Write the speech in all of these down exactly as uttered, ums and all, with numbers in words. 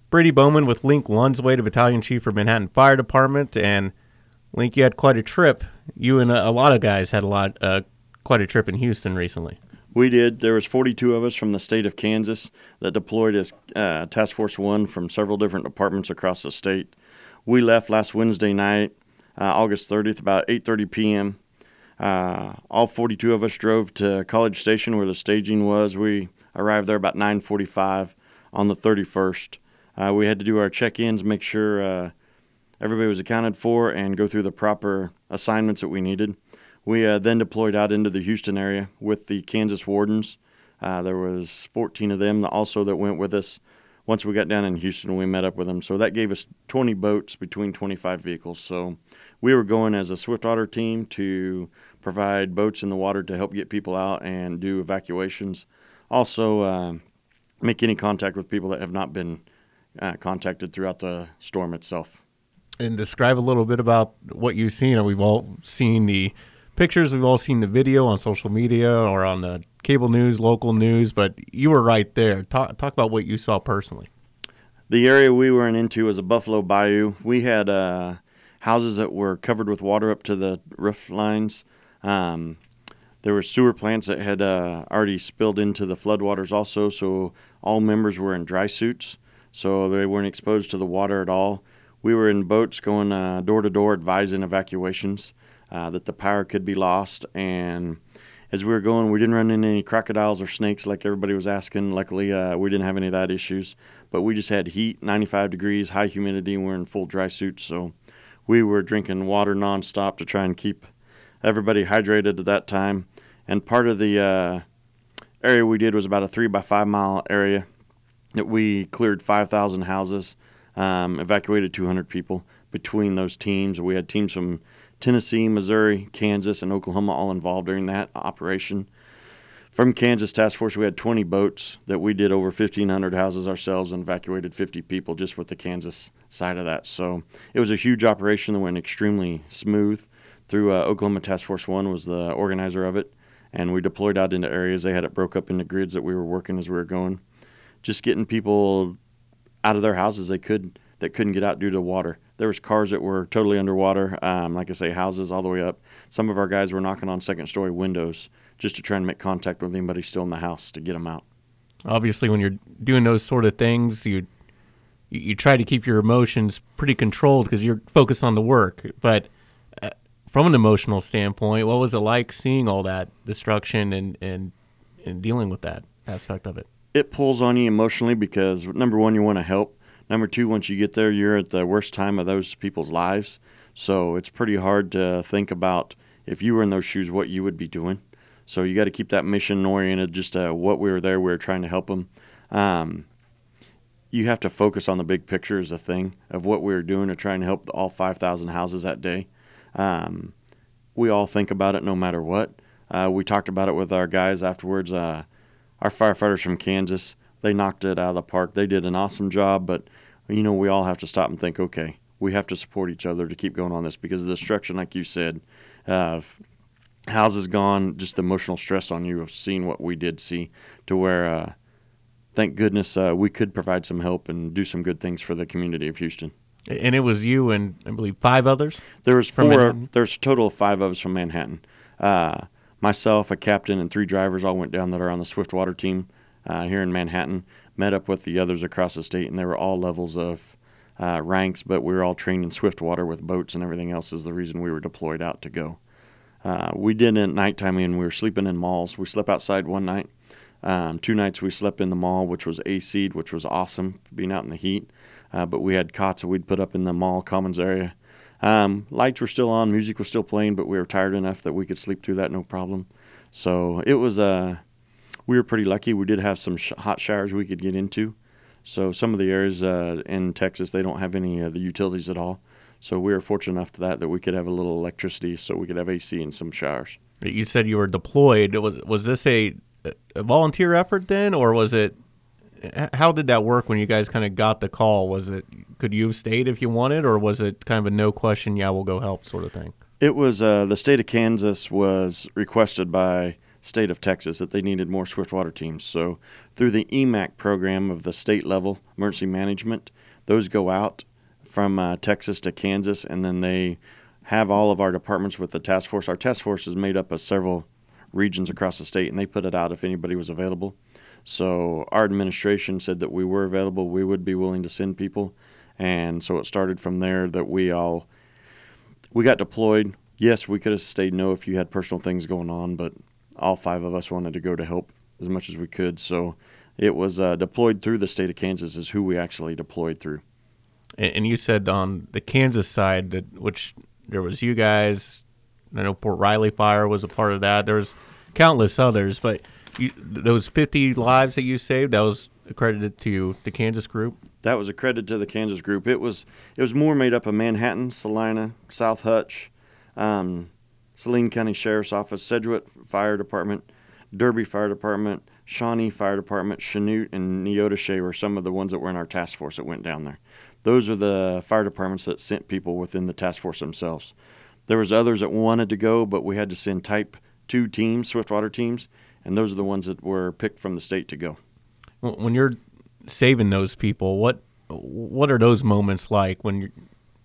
Brady Bowman with Link Lunswade, Battalion Chief for Manhattan Fire Department. And Link, you had quite a trip. You and a, a lot of guys had a lot, uh, quite a trip in Houston recently. We did. There was forty-two of us from the state of Kansas that deployed as uh, Task Force One from several different departments across the state. We left last Wednesday night, uh, August thirtieth, about eight thirty p.m. Uh, all forty-two of us drove to College Station where the staging was. We arrived there about nine forty-five on the thirty-first. Uh, we had to do our check-ins, make sure uh, everybody was accounted for, and go through the proper assignments that we needed. We uh, then deployed out into the Houston area with the Kansas Wardens. Uh, there was fourteen of them also that went with us. Once we got down in Houston, we met up with them. So that gave us twenty boats between twenty-five vehicles. So we were going as a Swiftwater team to provide boats in the water to help get people out and do evacuations. Also, uh, make any contact with people that have not been uh, contacted throughout the storm itself. And describe a little bit about what you've seen. We've all seen the pictures, we've all seen the video on social media or on the cable news, local news, but you were right there. Talk, talk about what you saw personally. The area we were into was a Buffalo Bayou. We had uh, houses that were covered with water up to the roof lines. Um, there were sewer plants that had uh, already spilled into the floodwaters also, so all members were in dry suits, so they weren't exposed to the water at all. We were in boats going uh, door to door advising evacuations, uh, that the power could be lost. And as we were going, we didn't run into any crocodiles or snakes like everybody was asking. Luckily, uh, we didn't have any of that issues. But we just had heat, ninety-five degrees, high humidity, and we're in full dry suits. So we were drinking water nonstop to try and keep everybody hydrated at that time. And part of the uh, area we did was about a three by five mile area that we cleared five thousand houses. Um, evacuated two hundred people between those teams. We had teams from Tennessee, Missouri, Kansas, and Oklahoma all involved during that operation. From Kansas Task Force, we had twenty boats that we did over fifteen hundred houses ourselves and evacuated fifty people just with the Kansas side of that. So it was a huge operation that went extremely smooth. Through uh, Oklahoma Task Force One was the organizer of it, and we deployed out into areas. They had it broke up into grids that we were working as we were going. Just getting people out of their houses they could that couldn't get out due to water. There was cars that were totally underwater, um, like I say, houses all the way up. Some of our guys were knocking on second story windows just to try and make contact with anybody still in the house to get them out. Obviously, when you're doing those sort of things, you you try to keep your emotions pretty controlled because you're focused on the work. But uh, from an emotional standpoint, what was it like seeing all that destruction and, and, and dealing with that aspect of it? It pulls on you emotionally because, number one, you want to help. Number two, once you get there, you're at the worst time of those people's lives. So it's pretty hard to think about if you were in those shoes, what you would be doing. So you got to keep that mission oriented, just uh, what we were there, we were trying to help them. Um, you have to focus on the big picture as a thing of what we were doing to try and help all five thousand houses that day. Um, we all think about it no matter what. Uh, we talked about it with our guys afterwards. Uh, Our firefighters from Kansas, they knocked it out of the park. They did an awesome job, but, you know, we all have to stop and think, okay, we have to support each other to keep going on this because the destruction, like you said, uh, houses gone, just the emotional stress on you of seeing what we did see to where, uh, thank goodness, uh, we could provide some help and do some good things for the community of Houston. And it was you and, I believe, five others? There was from four. Manhattan? There's a total of five of us from Manhattan. Uh Myself, a captain, and three drivers all went down that are on the Swiftwater team uh, here in Manhattan, met up with the others across the state, and they were all levels of uh, ranks, but we were all trained in Swiftwater with boats and everything else is the reason we were deployed out to go. Uh, we did it at nighttime, and we were sleeping in malls. We slept outside one night. Um, two nights we slept in the mall, which was A C'd, which was awesome, being out in the heat. Uh, but we had cots that we'd put up in the mall commons area. Um, lights were still on, music was still playing, but we were tired enough that we could sleep through that no problem. So it was, uh, we were pretty lucky. We did have some sh- hot showers we could get into. So some of the areas uh, in Texas, they don't have any of the utilities at all. So we were fortunate enough to that that we could have a little electricity so we could have A C and some showers. You said you were deployed. Was, was this a, a volunteer effort then, or was it, how did that work when you guys kind of got the call? Was it, could you have stayed if you wanted, or was it kind of a no question, yeah, we'll go help sort of thing? It was, uh, the state of Kansas was requested by state of Texas that they needed more swiftwater teams. So through the E M A C program of the state level emergency management, those go out from uh, Texas to Kansas, and then they have all of our departments with the task force. Our task force is made up of several regions across the state, and they put it out if anybody was available. So our administration said that we were available, we would be willing to send people, and so it started from there that we all we got deployed. Yes, we could have stayed no if you had personal things going on, but all five of us wanted to go to help as much as we could. So it was uh, deployed through the state of Kansas is who we actually deployed through. And you said on the Kansas side, that which there was you guys. I know Port Riley Fire was a part of that. There was countless others, but you, those fifty lives that you saved, that was accredited to the Kansas group? That was accredited to the Kansas group. It was it was more made up of Manhattan, Salina, South Hutch, um, Saline County Sheriff's Office, Sedgwick Fire Department, Derby Fire Department, Shawnee Fire Department, Chanute, and Neodesha were some of the ones that were in our task force that went down there. Those are the fire departments that sent people within the task force themselves. There was others that wanted to go, but we had to send type two teams, swiftwater teams, and those are the ones that were picked from the state to go. When you're saving those people, what what are those moments like when you're,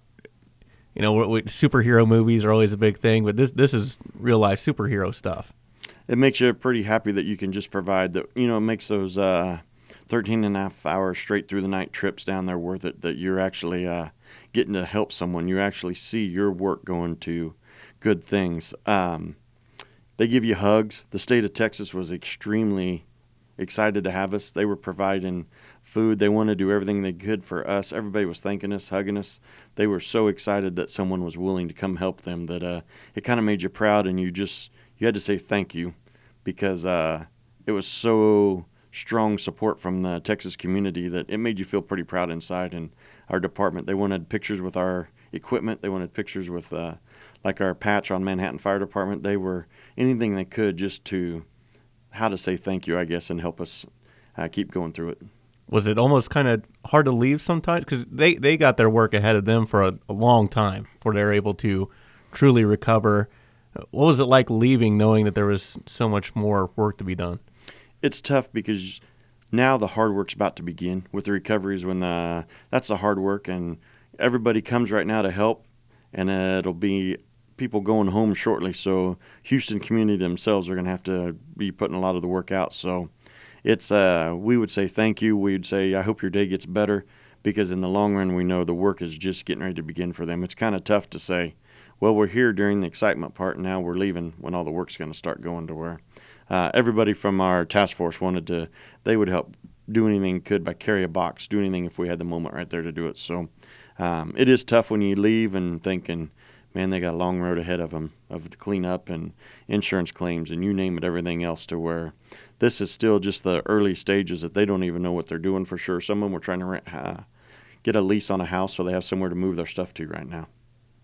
you know, superhero movies are always a big thing, but this this is real life superhero stuff. It makes you pretty happy that you can just provide that, you know, it makes those uh, thirteen and a half hours straight through the night trips down there worth it, that you're actually uh, getting to help someone. You actually see your work going to good things. Um, they give you hugs. The state of Texas was extremely excited to have us. They were providing food. They wanted to do everything they could for us. Everybody was thanking us, hugging us. They were so excited that someone was willing to come help them that uh, it kind of made you proud, and you just you had to say thank you because uh, it was so strong support from the Texas community that it made you feel pretty proud inside. And our department, they wanted pictures with our equipment. They wanted pictures with uh, like our patch on Manhattan Fire Department. They were anything they could just to how to say thank you, I guess, and help us uh, keep going through it. Was it almost kind of hard to leave sometimes? Because they, they got their work ahead of them for a, a long time before they were able to truly recover. What was it like leaving knowing that there was so much more work to be done? It's tough because now the hard work's about to begin with the recoveries. When the that's the hard work, and everybody comes right now to help, and uh, it'll be people going home shortly. So Houston community themselves are going to have to be putting a lot of the work out. So it's uh, we would say thank you. We'd say I hope your day gets better, because in the long run we know the work is just getting ready to begin for them. It's kind of tough to say, well, we're here during the excitement part, and now we're leaving when all the work's going to start going to where uh, everybody from our task force wanted to, they would help do anything could by carry a box, do anything if we had the moment right there to do it. So um, it is tough when you leave and thinking, man, they got a long road ahead of them of the cleanup and insurance claims and you name it, everything else, to where this is still just the early stages that they don't even know what they're doing for sure. Some of them were trying to rent, uh, get a lease on a house so they have somewhere to move their stuff to right now.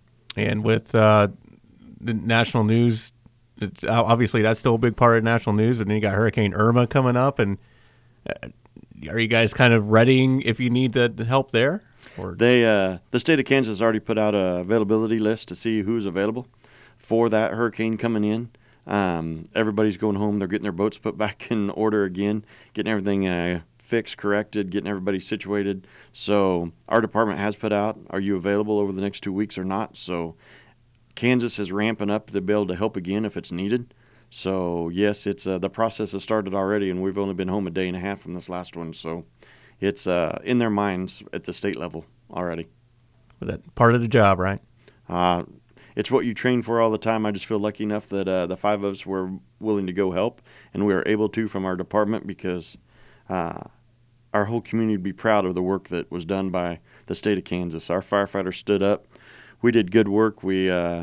And with uh, the national news, it's obviously that's still a big part of national news, but then you got Hurricane Irma coming up, and uh, are you guys kind of readying if you need the help there? Or? They, uh, the state of Kansas has already put out a availability list to see who's available for that hurricane coming in. Um, everybody's going home. They're getting their boats put back in order again, getting everything uh, fixed, corrected, getting everybody situated. So our department has put out, are you available over the next two weeks or not? So Kansas is ramping up to be able to help again if it's needed. So, yes, it's uh, the process has started already, and we've only been home a day and a half from this last one. So it's uh, in their minds at the state level already. Was that part of the job, right? Uh, it's what you train for all the time. I just feel lucky enough that uh, the five of us were willing to go help, and we were able to from our department because uh, our whole community would be proud of the work that was done by the state of Kansas. Our firefighters stood up. We did good work. We uh,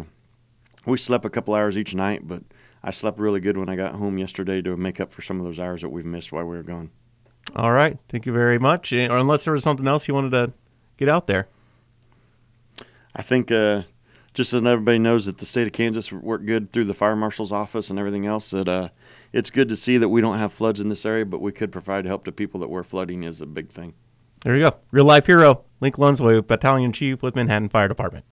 we slept a couple hours each night, but I slept really good when I got home yesterday to make up for some of those hours that we've missed while we were gone. All right. Thank you very much. Or unless there was something else you wanted to get out there. I think uh, just so everybody knows that the state of Kansas worked good through the fire marshal's office and everything else, that uh, it's good to see that we don't have floods in this area, but we could provide help to people that were flooding is a big thing. There you go. Real life hero, Link Lunsway, Battalion Chief with Manhattan Fire Department.